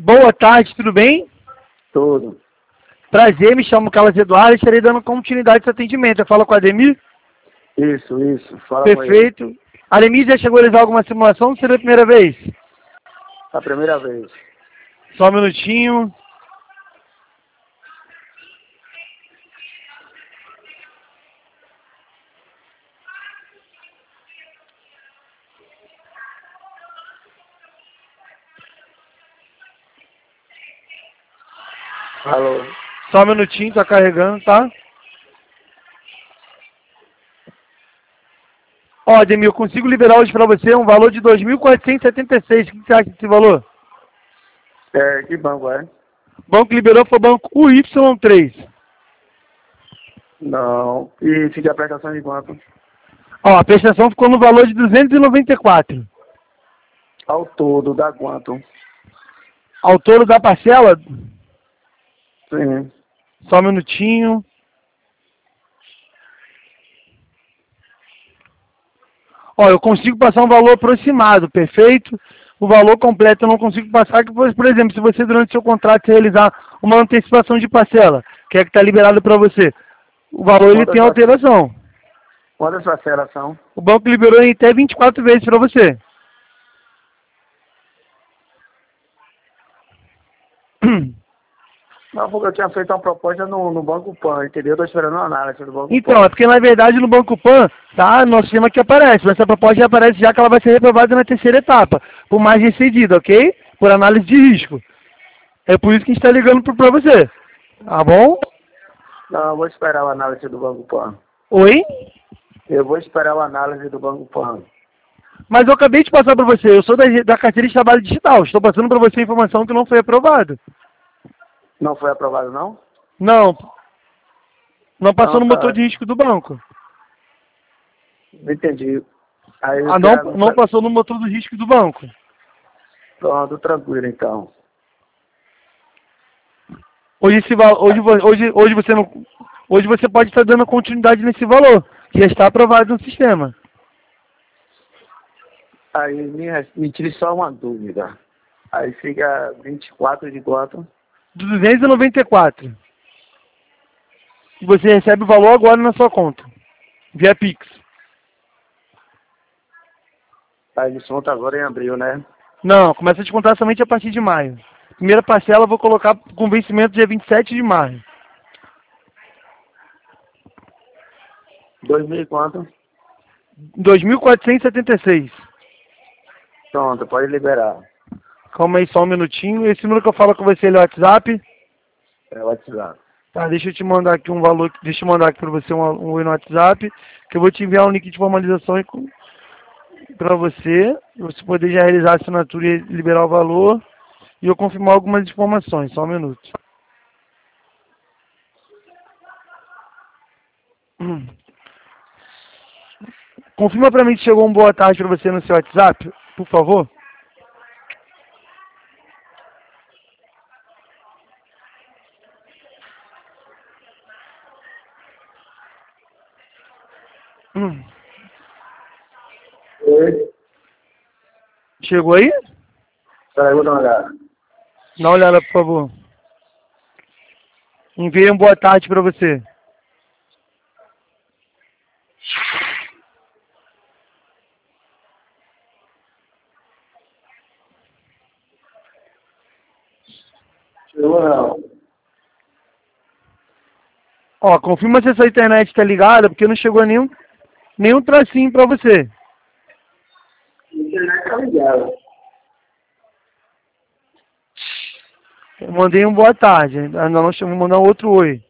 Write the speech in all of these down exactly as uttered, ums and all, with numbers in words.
Boa tarde, tudo bem? Tudo. Prazer, me chamo Carlos Eduardo e estarei dando continuidade a esse atendimento. Eu falo com a Ademir? Isso, isso. Fala Perfeito. com ele. Ademir já chegou a realizar alguma simulação ou seria a primeira vez? A primeira vez. Só um minutinho. Alô? Só um minutinho, tá carregando, tá? Ó, Ademir, eu consigo liberar hoje para você um valor de dois mil quatrocentos e setenta e seis. O que você acha desse valor? É, que banco é? O banco que liberou foi o banco U Y três. Não. E fica a prestação de quanto? Ó, a prestação ficou no valor de duzentos e noventa e quatro. Ao todo, dá quanto? Ao todo da parcela, Sim. só um minutinho. Ó, eu consigo passar um valor aproximado, perfeito? O valor completo eu não consigo passar, que, por exemplo, se você durante o seu contrato realizar uma antecipação de parcela, que é que está liberado para você, o valor ele Quantas tem parcelas? alteração. Quantas parcelas são? O banco liberou em até vinte e quatro vezes para você. Não, porque eu tinha feito uma proposta no, no Banco Pan, entendeu? Eu tô esperando uma análise do Banco Então, Pan. é porque na verdade no Banco Pan, tá, no sistema que aparece, mas essa proposta já aparece já que ela vai ser reprovada na terceira etapa, por mais excedida, ok? Por análise de risco. É por isso que a gente está ligando para você. Tá bom? Não, eu vou esperar a análise do Banco Pan. Oi? Eu vou esperar a análise do Banco Pan. Mas eu acabei de passar para você, eu sou da, da carteira de trabalho digital, estou passando para você a informação que não foi aprovada. Não foi aprovado, não? Não, não passou Não, no motor tá. de risco do banco. Não entendi. Aí eu Ah, não, quero... não passou no motor do risco do banco. Pronto, tranquilo então. Hoje, esse, val- hoje, vo- hoje, hoje, você não, hoje você pode estar dando continuidade nesse valor, que já está aprovado no sistema. Aí me, res- me tire só uma dúvida. Aí fica vinte e quatro de quanto? duzentos e noventa e quatro. E você recebe o valor agora na sua conta, via Pix. Aí desconta agora em abril, né? Não, começa a descontar somente a partir de maio. Primeira parcela eu vou colocar com vencimento dia vinte e sete de maio. Dois mil e quanto? dois mil quatrocentos e setenta e seis. Pronto, pode liberar. Calma aí só um minutinho. Esse número que eu falo com você ele é o WhatsApp. É o WhatsApp. Tá, deixa eu te mandar aqui um valor, deixa eu mandar aqui para você um, um oi no WhatsApp, que eu vou te enviar um link de formalização para você, pra você poder já realizar a assinatura e liberar o valor, e eu confirmar algumas informações, só um minuto. Hum. Confirma para mim que chegou um boa tarde para você no seu WhatsApp, por favor. Hum. Oi? Chegou aí? Peraí, vou dar uma olhada. Dá uma olhada, por favor. Enviei um boa tarde para você. Chegou não. Ó, confirma se a sua internet está ligada, porque não chegou nenhum, nenhum tracinho para você. A internet tá ligada. Eu mandei um boa tarde, ainda não chegou, vou mandar outro oi.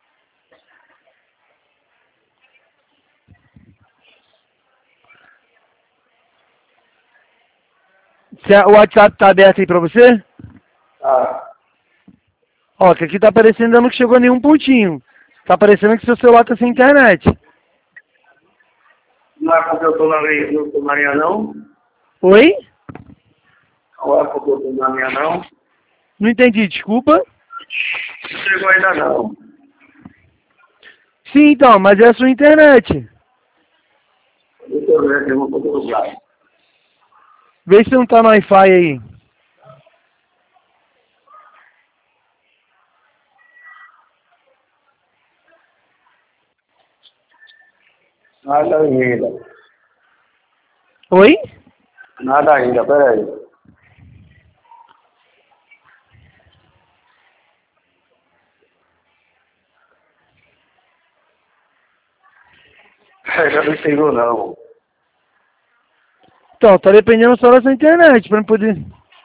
Se a- o WhatsApp tá aberto aí pra você? Ah, Ó, que aqui tá aparecendo ainda não que chegou nenhum pontinho. Tá aparecendo que seu celular tá sem internet. não é porque eu tô na minha, não tô na minha não? Oi? Não é porque eu tô na minha não? Não entendi, desculpa. Não chegou ainda não. Sim, então, mas é a sua internet. Deixa eu ver aqui, eu vou pro outro lugar. Vê se não tá no Wi-Fi aí. Nada ainda. Oi? Nada ainda, peraí. É, já não chegou não. Então, tá dependendo só dessa internet pra eu poder...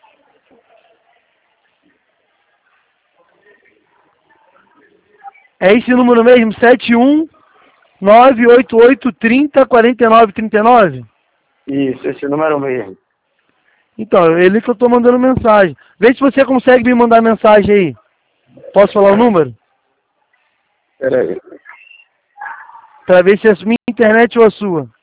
É esse número mesmo? sete um nove oito oito três zero quatro nove três nove? Isso, esse número mesmo. Então, é ele que eu tô mandando mensagem. Vê se você consegue me mandar mensagem aí. Posso falar o número? Peraí. Pra ver se é a minha internet ou a sua.